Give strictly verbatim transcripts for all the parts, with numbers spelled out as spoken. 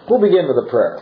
We'll begin with a prayer.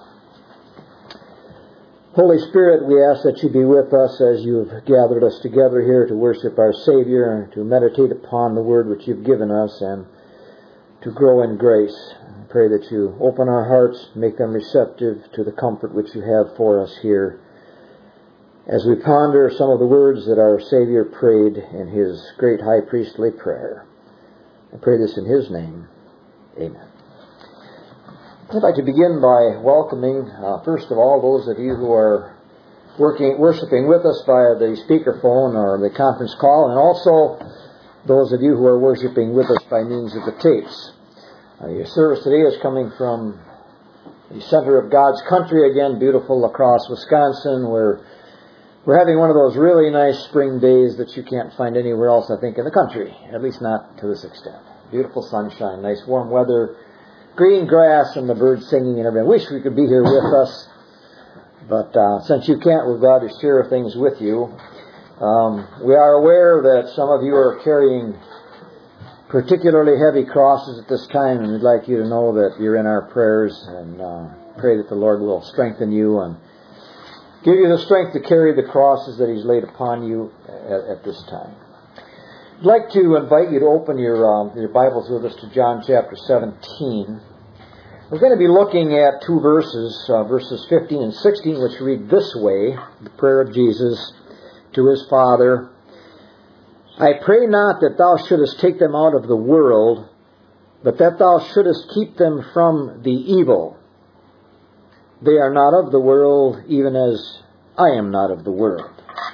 Holy Spirit, we ask that you be with us as you have gathered us together here to worship our Savior and to meditate upon the Word which you've given us and to grow in grace. I pray that you open our hearts, make them receptive to the comfort which you have for us here as we ponder some of the words that our Savior prayed in his great high priestly prayer. I pray this in his name. Amen. I'd like to begin by welcoming, uh, first of all, those of you who are working, worshiping with us via the speakerphone or the conference call, and also those of you who are worshiping with us by means of the tapes. Uh, your service today is coming from the center of God's country, again, beautiful La Crosse, Wisconsin, where we're having one of those really nice spring days that you can't find anywhere else, I think, in the country, at least not to this extent. Beautiful sunshine, nice warm weather, green grass and the birds singing and everything. I wish we could be here with us, but uh, since you can't, we're glad to share things with you. Um, we are aware that some of you are carrying particularly heavy crosses at this time, and we'd like you to know that you're in our prayers, and uh, pray that the Lord will strengthen you and give you the strength to carry the crosses that He's laid upon you at, at this time. I'd like to invite you to open your um, your Bibles with us to John chapter seventeen. We're going to be looking at two verses, uh, verses fifteen and sixteen, which read this way, the prayer of Jesus to His Father. I pray not that Thou shouldest take them out of the world, but that Thou shouldest keep them from the evil. They are not of the world, even as I am not of the world.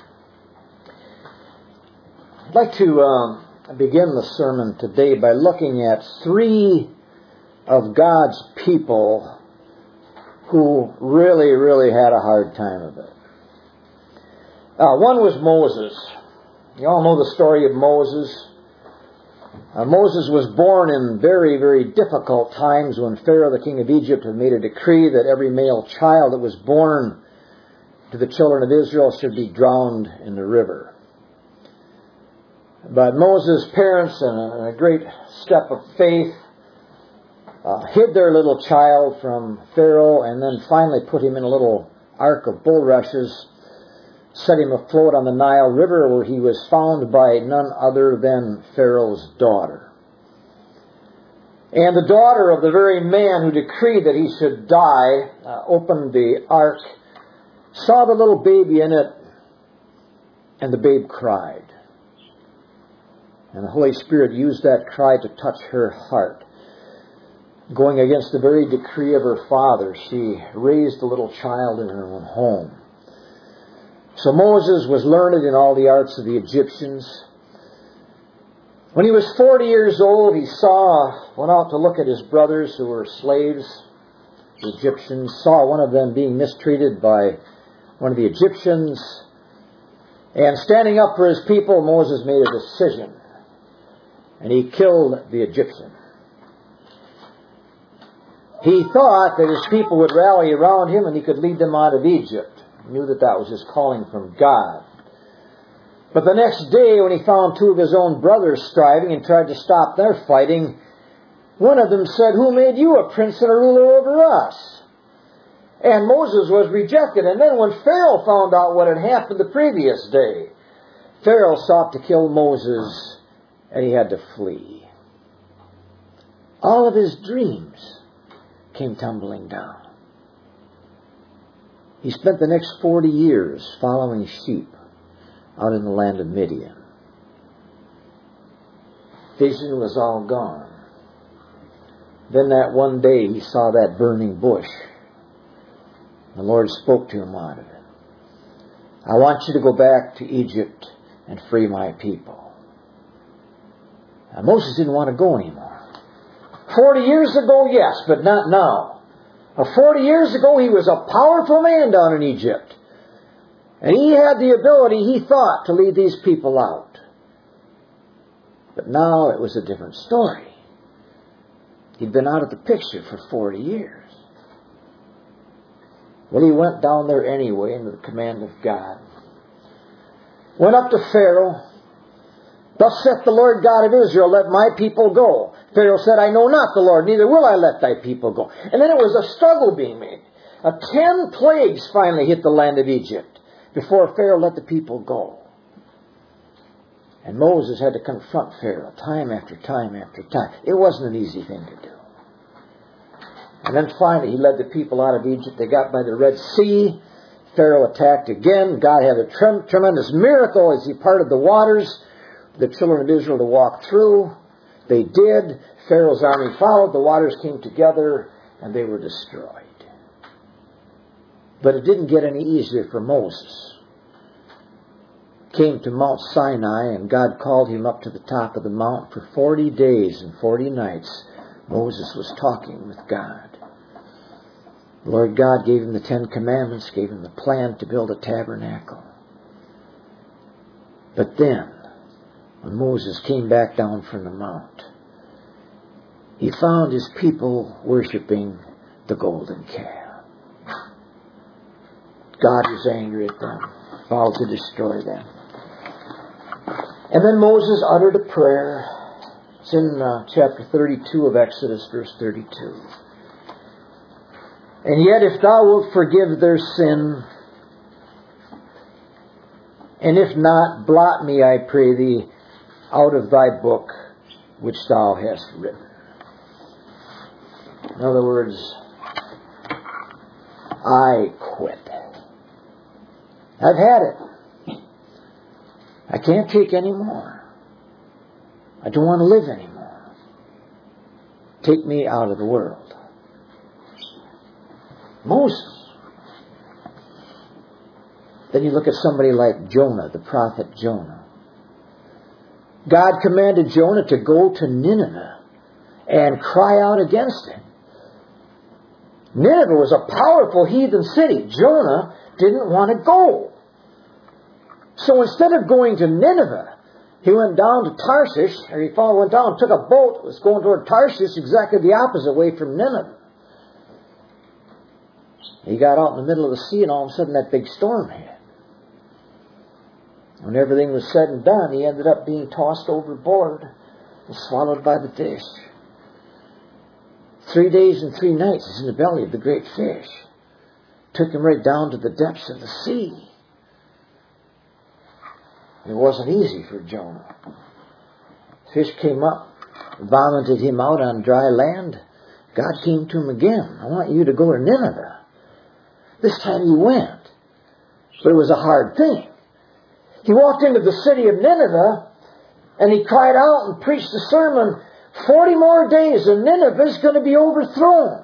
I'd like to um, begin the sermon today by looking at three of God's people who really, really had a hard time of it. Uh, one was Moses. You all know the story of Moses. Uh, Moses was born in very, very difficult times when Pharaoh, the king of Egypt, had made a decree that every male child that was born to the children of Israel should be drowned in the river. But Moses' parents, in a, in a great step of faith, uh, hid their little child from Pharaoh and then finally put him in a little ark of bulrushes, set him afloat on the Nile River, where he was found by none other than Pharaoh's daughter. And the daughter of the very man who decreed that he should die uh, opened the ark, saw the little baby in it, and the babe cried. And the Holy Spirit used that cry to touch her heart. Going against the very decree of her father, she raised the little child in her own home. So Moses was learned in all the arts of the Egyptians. When he was forty years old, he saw, went out to look at his brothers who were slaves, the Egyptians, saw one of them being mistreated by one of the Egyptians. And standing up for his people, Moses made a decision. And he killed the Egyptian. He thought that his people would rally around him and he could lead them out of Egypt. He knew that that was his calling from God. But the next day, when he found two of his own brothers striving and tried to stop their fighting, one of them said, "Who made you a prince and a ruler over us?" And Moses was rejected. And then when Pharaoh found out what had happened the previous day, Pharaoh sought to kill Moses, and he had to flee. All of his dreams came tumbling down. He spent the next forty years following sheep out in the land of Midian. Vision was all gone. Then that one day he saw that burning bush. The Lord spoke to him out of it. I want you to go back to Egypt and free my people. Now, Moses didn't want to go anymore. Forty years ago, yes, but not now. Now, Forty years ago, he was a powerful man down in Egypt. And he had the ability, he thought, to lead these people out. But now it was a different story. He'd been out of the picture for forty years. Well, he went down there anyway under the command of God. Went up to Pharaoh. Thus saith the Lord God of Israel, let my people go. Pharaoh said, I know not the Lord, neither will I let thy people go. And then it was a struggle being made. Uh, ten plagues finally hit the land of Egypt before Pharaoh let the people go. And Moses had to confront Pharaoh time after time after time. It wasn't an easy thing to do. And then finally he led the people out of Egypt. They got by the Red Sea. Pharaoh attacked again. God had a trem- tremendous miracle as he parted the waters for the children of Israel to walk through. They did. Pharaoh's army followed. The waters came together and they were destroyed. But it didn't get any easier for Moses. Came to Mount Sinai and God called him up to the top of the mount for forty days and forty nights. Moses was talking with God. The Lord God gave him the Ten Commandments, gave him the plan to build a tabernacle. But then, when Moses came back down from the mount, he found his people worshiping the golden calf. God was angry at them, vowed to destroy them. And then Moses uttered a prayer. It's in uh, chapter thirty-two of Exodus, verse thirty-two. And yet if thou wilt forgive their sin, and if not, blot me, I pray thee, out of thy book which thou hast written. In other words, I quit. I've had it. I can't take any more. I don't want to live anymore. Take me out of the world. Moses. Then you look at somebody like Jonah, the prophet Jonah. God commanded Jonah to go to Nineveh and cry out against it. Nineveh was a powerful heathen city. Jonah didn't want to go. So instead of going to Nineveh, he went down to Tarshish, or he went down, took a boat, was going toward Tarshish, exactly the opposite way from Nineveh. He got out in the middle of the sea, and all of a sudden that big storm hit. When everything was said and done, he ended up being tossed overboard and swallowed by the fish. Three days and three nights he's in the belly of the great fish. Took him right down to the depths of the sea. It wasn't easy for Jonah. Fish came up, vomited him out on dry land. God came to him again. I want you to go to Nineveh. This time he went. But it was a hard thing. He walked into the city of Nineveh and he cried out and preached a sermon. Forty more days and Nineveh is going to be overthrown.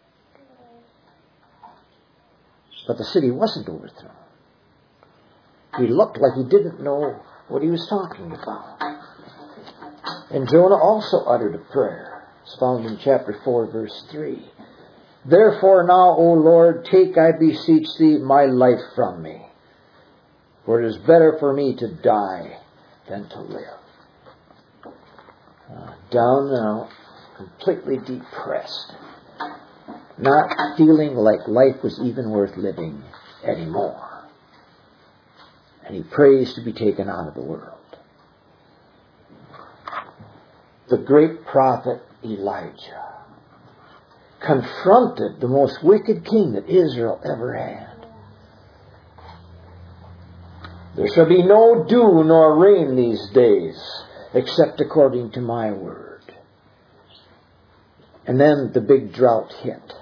But the city wasn't overthrown. He looked like he didn't know what he was talking about. And Jonah also uttered a prayer. It's found in chapter four, verse three. Therefore now, O Lord, take, I beseech thee, my life from me. For it is better for me to die than to live. Uh, down and out, completely depressed. Not feeling like life was even worth living anymore. And he prays to be taken out of the world. The great prophet Elijah confronted the most wicked king that Israel ever had. There shall be no dew nor rain these days, except according to my word. And then the big drought hit.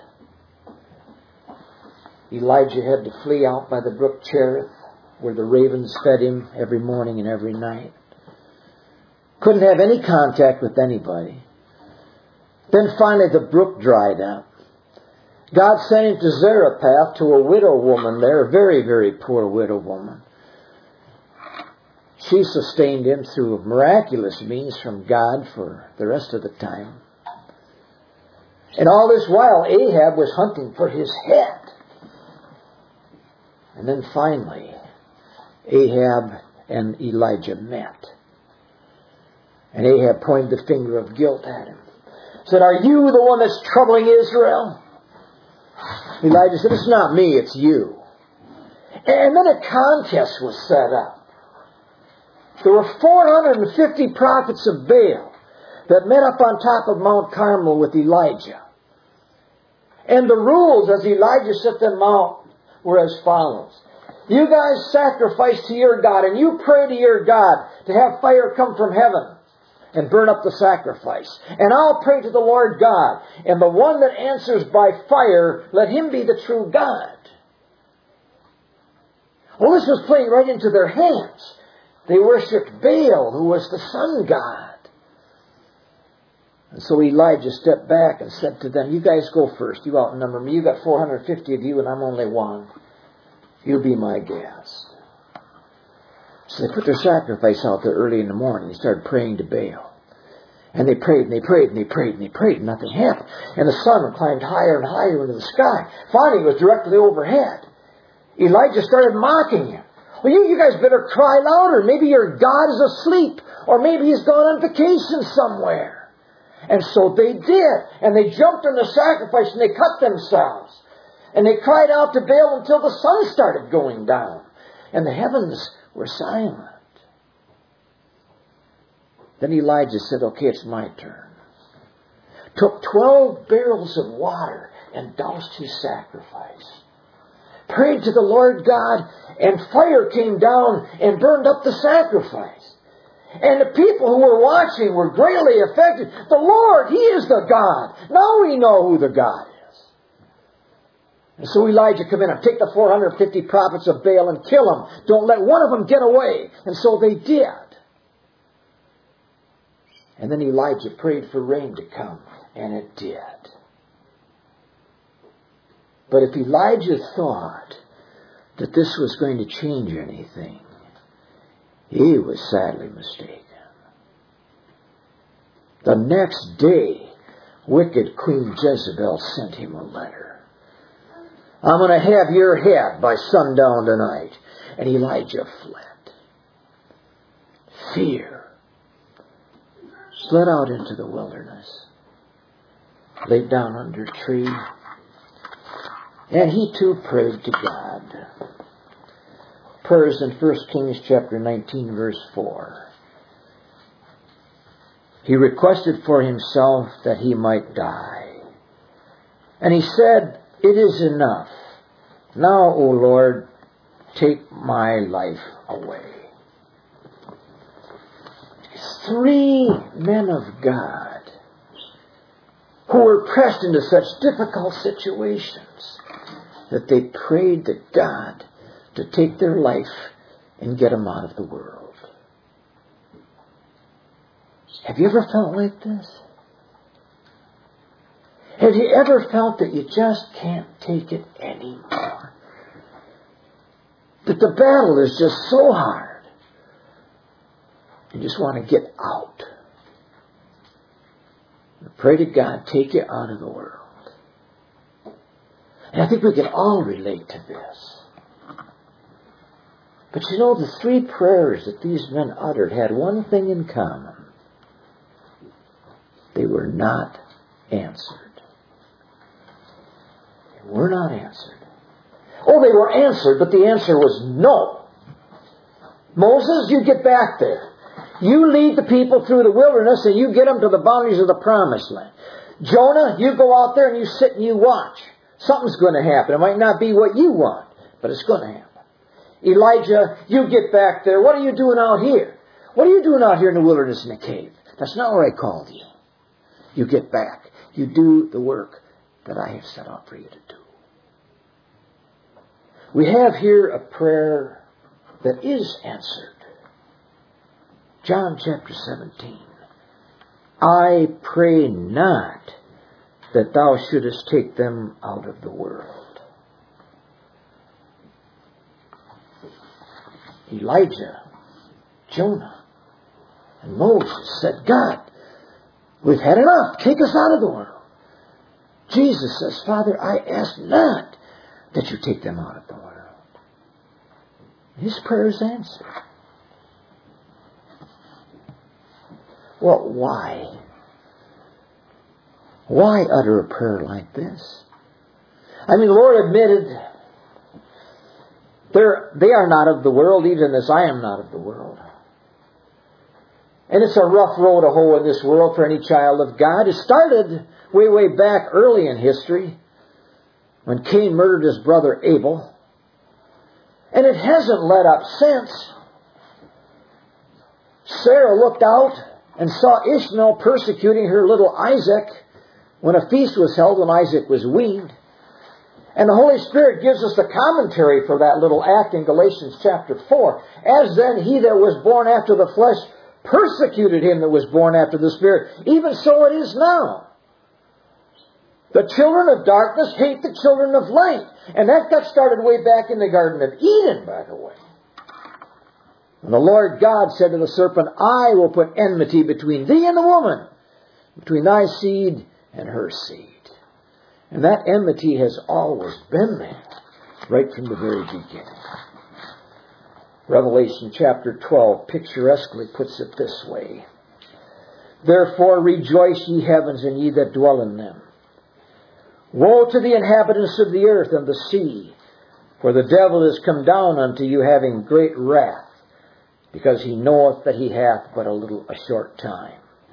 Elijah had to flee out by the brook Cherith, where the ravens fed him every morning and every night. Couldn't have any contact with anybody. Then finally the brook dried up. God sent him to Zarephath, to a widow woman there, a very, very poor widow woman. She sustained him through miraculous means from God for the rest of the time. And all this while, Ahab was hunting for his head. And then finally, Ahab and Elijah met. And Ahab pointed the finger of guilt at him. Said, are you the one that's troubling Israel? Elijah said, it's not me, it's you. And then a contest was set up. There were four hundred fifty prophets of Baal. that met up on top of Mount Carmel with Elijah. And the rules as Elijah set them out were as follows. You guys sacrifice to your God, and you pray to your God to have fire come from heaven and burn up the sacrifice. And I'll pray to the Lord God, and the one that answers by fire, let him be the true God. Well, this was playing right into their hands. They worshipped Baal, who was the sun god. And so Elijah stepped back and said to them, you guys go first. You outnumber me. You got four hundred fifty of you, and I'm only one. You be my guest. So they put their sacrifice out there early in the morning. They started praying to Baal. And they prayed and they prayed and they prayed and they prayed and nothing happened. And the sun climbed higher and higher into the sky. Finally, it was directly overhead. Elijah started mocking him. Well, you, you guys better cry louder. Maybe your God is asleep. Or maybe he's gone on vacation somewhere. And so they did. And they jumped on the sacrifice and they cut themselves. And they cried out to Baal until the sun started going down. And the heavens were silent. Then Elijah said, okay, it's my turn. Took twelve barrels of water and doused his sacrifice. Prayed to the Lord God, and fire came down and burned up the sacrifice. And the people who were watching were greatly affected. The Lord, He is the God. Now we know who the God is. And so Elijah come in and take the four hundred fifty prophets of Baal and kill them. Don't let one of them get away. And so they did. And then Elijah prayed for rain to come, and it did. But if Elijah thought that this was going to change anything, he was sadly mistaken. The next day, wicked Queen Jezebel sent him a letter. I'm going to have your head by sundown tonight. And Elijah fled. Fear slid out into the wilderness, laid down under a tree, and he too prayed to God. Prayers in First Kings chapter nineteen, verse four. He requested for himself that he might die. And he said, it is enough. Now, O Lord, take my life away. Three men of God who were pressed into such difficult situations that they prayed to God to take their life and get them out of the world. Have you ever felt like this? Have you ever felt that you just can't take it anymore? That the battle is just so hard. You just want to get out. Pray to God, take you out of the world. And I think we can all relate to this. But you know, the three prayers that these men uttered had one thing in common. They were not answered. They were not answered. Oh, they were answered, but the answer was no. Moses, you get back there. You lead the people through the wilderness and you get them to the boundaries of the promised land. Jonah, you go out there and you sit and you watch. Something's going to happen. It might not be what you want, but it's going to happen. Elijah, you get back there. What are you doing out here? What are you doing out here in the wilderness in a cave? That's not where I called you. You get back. You do the work that I have set out for you to do. We have here a prayer that is answered. John chapter seventeen. I pray not that thou shouldest take them out of the world. Elijah, Jonah, and Moses said, God, we've had enough. Take us out of the world. Jesus says, Father, I ask not that you take them out of the world. His prayer is answered. Well, why? Why utter a prayer like this? I mean, the Lord admitted they're, they are not of the world, even as I am not of the world. And it's a rough road to hoe in this world for any child of God. It started way, way back early in history when Cain murdered his brother Abel. And it hasn't let up since. Sarah looked out and saw Ishmael persecuting her little Isaac when a feast was held when Isaac was weaned. And the Holy Spirit gives us the commentary for that little act in Galatians chapter four. As then he that was born after the flesh persecuted him that was born after the Spirit, even so it is now. The children of darkness hate the children of light. And that got started way back in the Garden of Eden, by the way. And the Lord God said to the serpent, I will put enmity between thee and the woman, between thy seed and her seed. And that enmity has always been there, right from the very beginning. Revelation chapter twelve picturesquely puts it this way. Therefore rejoice, ye heavens, and ye that dwell in them. Woe to the inhabitants of the earth and the sea, for the devil is come down unto you having great wrath, because he knoweth that he hath but a little a short time.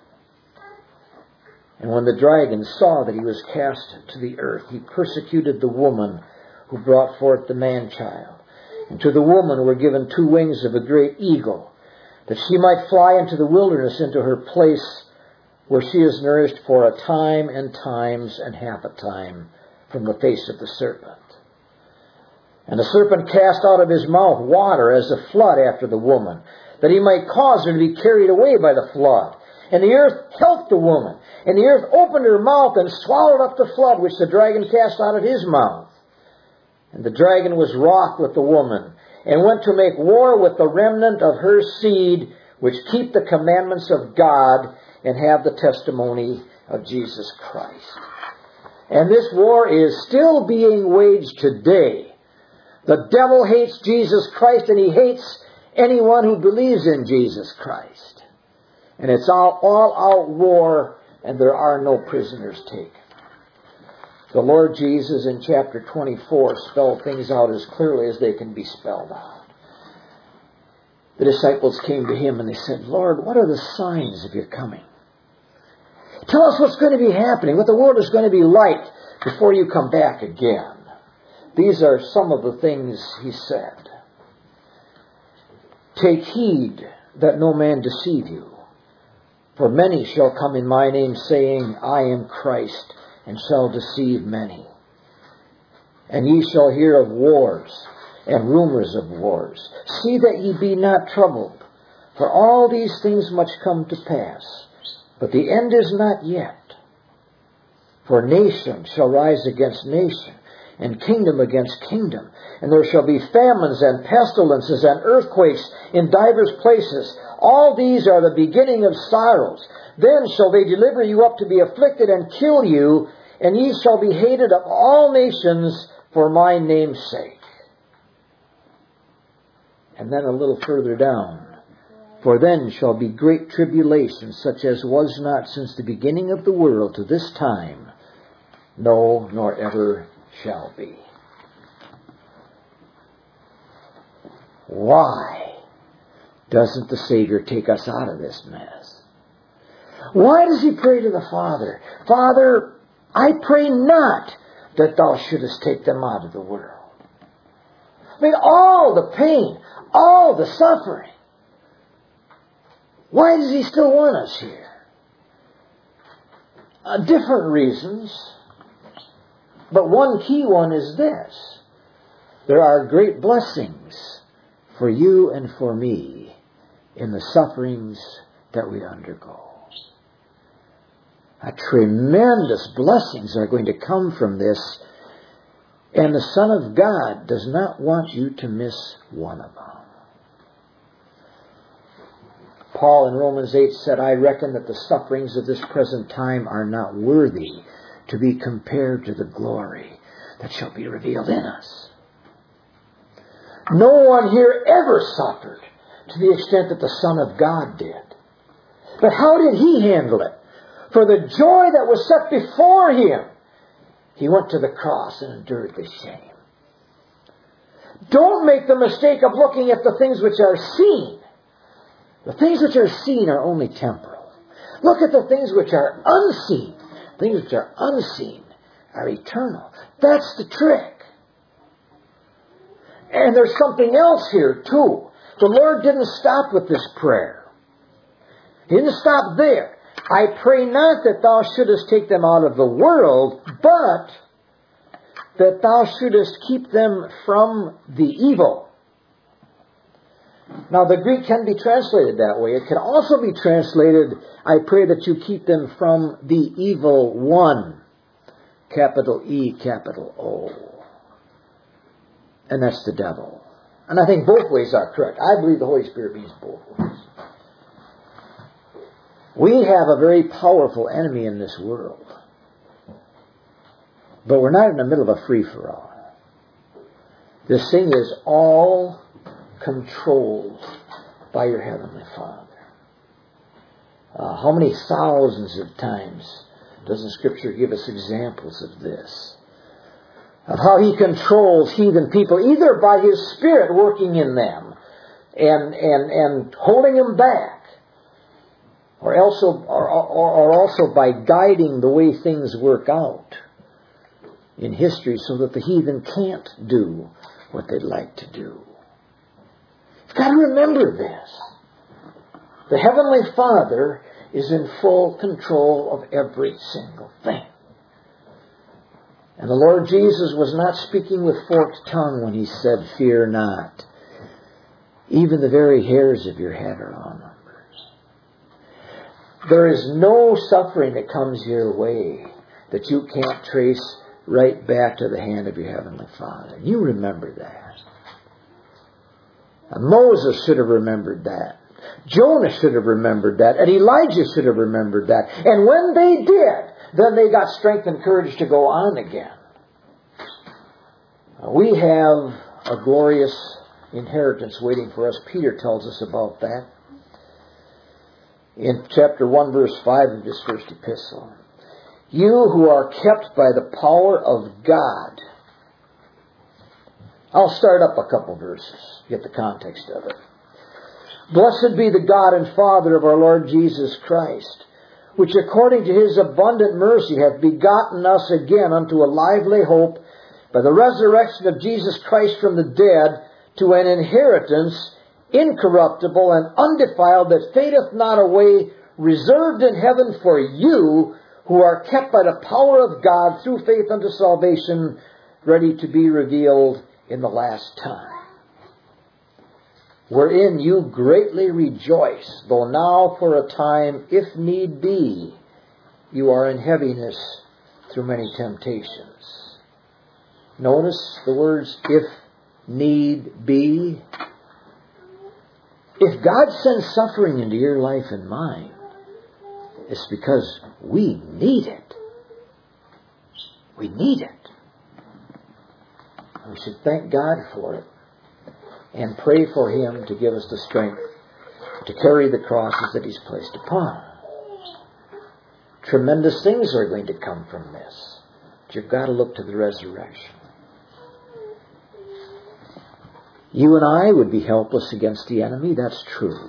And when the dragon saw that he was cast to the earth, he persecuted the woman who brought forth the man-child. And to the woman were given two wings of a great eagle, that she might fly into the wilderness, into her place where she is nourished for a time and times and half a time from the face of the serpent. And the serpent cast out of his mouth water as a flood after the woman, that he might cause her to be carried away by the flood. And the earth helped the woman, and the earth opened her mouth and swallowed up the flood which the dragon cast out of his mouth. And the dragon was wroth with the woman, and went to make war with the remnant of her seed, which keep the commandments of God, and have the testimony of Jesus Christ. And this war is still being waged today. The devil hates Jesus Christ, and he hates anyone who believes in Jesus Christ. And it's all all-out war, and there are no prisoners taken. The Lord Jesus in chapter twenty-four spelled things out as clearly as they can be spelled out. The disciples came to him and they said, Lord, what are the signs of your coming? Tell us what's going to be happening, what the world is going to be like before you come back again. These are some of the things he said. Take heed that no man deceive you. For many shall come in my name, saying, I am Christ, and shall deceive many. And ye shall hear of wars, and rumors of wars. See that ye be not troubled, for all these things must come to pass. But the end is not yet. For nation shall rise against nation, and kingdom against kingdom. And there shall be famines and pestilences and earthquakes in divers places. All these are the beginning of sorrows. Then shall they deliver you up to be afflicted and kill you, and ye shall be hated of all nations for my name's sake. And then a little further down. For then shall be great tribulation, such as was not since the beginning of the world to this time, no, nor ever shall be. Why doesn't the Savior take us out of this mess? Why does he pray to the Father, Father, I pray not that thou shouldest take them out of the world. I mean, all the pain, all the suffering. Why does he still want us here? Uh, different reasons. But one key one is this. There are great blessings for you and for me in the sufferings that we undergo. A tremendous blessings are going to come from this, and the Son of God does not want you to miss one of them. Paul in Romans eight said, I reckon that the sufferings of this present time are not worthy to be compared to the glory that shall be revealed in us. No one here ever suffered to the extent that the Son of God did. But how did he handle it? For the joy that was set before him, he went to the cross and endured the shame. Don't make the mistake of looking at the things which are seen. The things which are seen are only temporal. Look at the things which are unseen. Things which are unseen are eternal. That's the trick. And there's something else here too. The Lord didn't stop with this prayer. He didn't stop there. I pray not that thou shouldest take them out of the world, but that thou shouldest keep them from the evil. Now the Greek can be translated that way. It can also be translated, I pray that you keep them from the evil one. Capital E, capital O. And that's the devil. And I think both ways are correct. I believe the Holy Spirit means both ways. We have a very powerful enemy in this world. But we're not in the middle of a free-for-all. This thing is all controlled by your Heavenly Father. Uh, how many thousands of times doesn't Scripture give us examples of this? Of how He controls heathen people, either by His Spirit working in them and and, and holding them back, or also, or, or, or also by guiding the way things work out in history so that the heathen can't do what they'd like to do. You've got to remember this. The Heavenly Father is in full control of every single thing. And the Lord Jesus was not speaking with forked tongue when He said, fear not. Even the very hairs of your head are all numbered. There is no suffering that comes your way that you can't trace right back to the hand of your Heavenly Father. You remember that. And Moses should have remembered that. Jonah should have remembered that. And Elijah should have remembered that. And when they did, then they got strength and courage to go on again. We have a glorious inheritance waiting for us. Peter tells us about that in chapter one, verse five of his first epistle. You who are kept by the power of God. I'll start up a couple verses, get the context of it. Blessed be the God and Father of our Lord Jesus Christ, which according to His abundant mercy hath begotten us again unto a lively hope by the resurrection of Jesus Christ from the dead, to an inheritance incorruptible and undefiled, that fadeth not away, reserved in heaven for you, who are kept by the power of God through faith unto salvation, ready to be revealed in the last time. Wherein you greatly rejoice, though now for a time, if need be, you are in heaviness through many temptations. Notice the words, if need be. If God sends suffering into your life and mine, it's because we need it. We need it. We should thank God for it and pray for Him to give us the strength to carry the crosses that He's placed upon. Tremendous things are going to come from this. But you've got to look to the resurrection. You and I would be helpless against the enemy, that's true.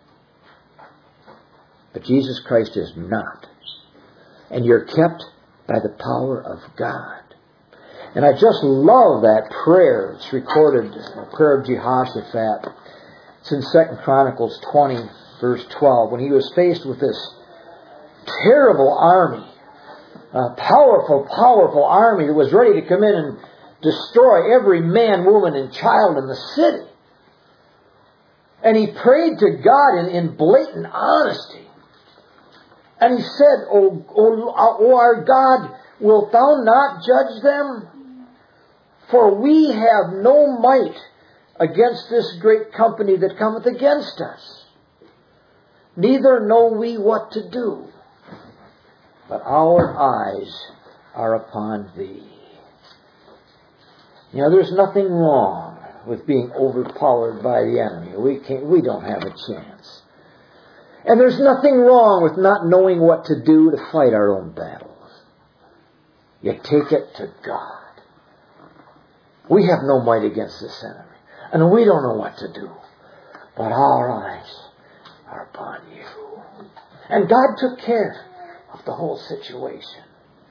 But Jesus Christ is not. And you're kept by the power of God. And I just love that prayer. It's recorded, the prayer of Jehoshaphat. It's in Second Chronicles twenty, verse twelve, when he was faced with this terrible army, a powerful, powerful army that was ready to come in and destroy every man, woman, and child in the city. And he prayed to God in, in blatant honesty. And he said, O, o, o our God, wilt thou not judge them? For we have no might against this great company that cometh against us. Neither know we what to do. But our eyes are upon thee. You know, there's nothing wrong with being overpowered by the enemy. We can't, we don't have a chance. And there's nothing wrong with not knowing what to do to fight our own battles. You take it to God. We have no might against this enemy. And we don't know what to do. But our eyes are upon you. And God took care of the whole situation.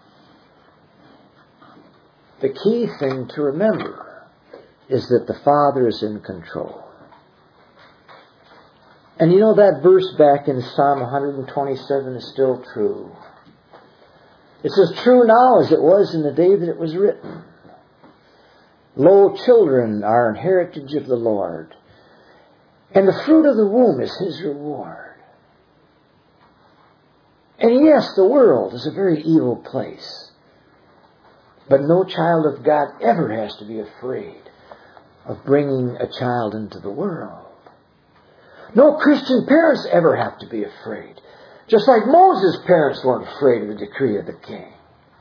The key thing to remember is that the Father is in control. And you know that verse back in Psalm one twenty-seven is still true. It's as true now as it was in the day that it was written. Lo, children are an heritage of the Lord, and the fruit of the womb is His reward. And yes, the world is a very evil place. But no child of God ever has to be afraid of bringing a child into the world. No Christian parents ever have to be afraid. Just like Moses' parents weren't afraid of the decree of the king.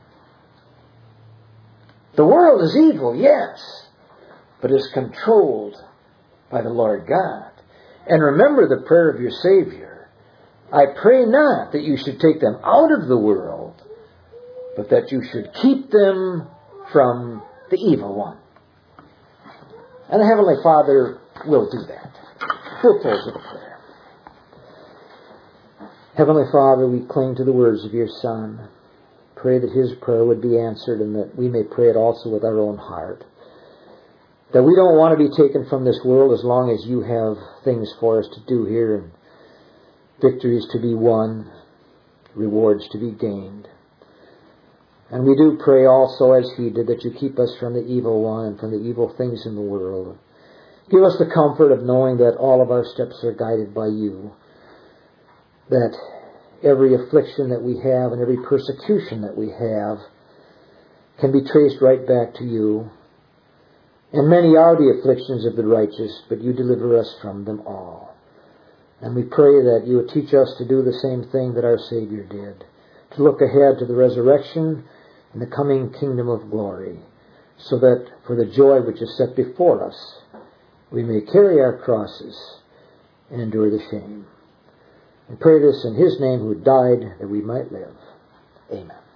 The world is evil, yes, but is controlled by the Lord God. And remember the prayer of your Savior. I pray not that you should take them out of the world, but that you should keep them from the evil one. And the Heavenly Father will do that. We'll close with a prayer. Heavenly Father, we cling to the words of your Son. Pray that His prayer would be answered and that we may pray it also with our own heart. That we don't want to be taken from this world as long as you have things for us to do here and victories to be won, rewards to be gained. And we do pray also, as He did, that you keep us from the evil one and from the evil things in the world. Give us the comfort of knowing that all of our steps are guided by you. That every affliction that we have and every persecution that we have can be traced right back to you. And many are the afflictions of the righteous, but you deliver us from them all. And we pray that you would teach us to do the same thing that our Savior did, to look ahead to the resurrection and the coming kingdom of glory, so that for the joy which is set before us, we may carry our crosses and endure the shame. And pray this in His name who died that we might live. Amen.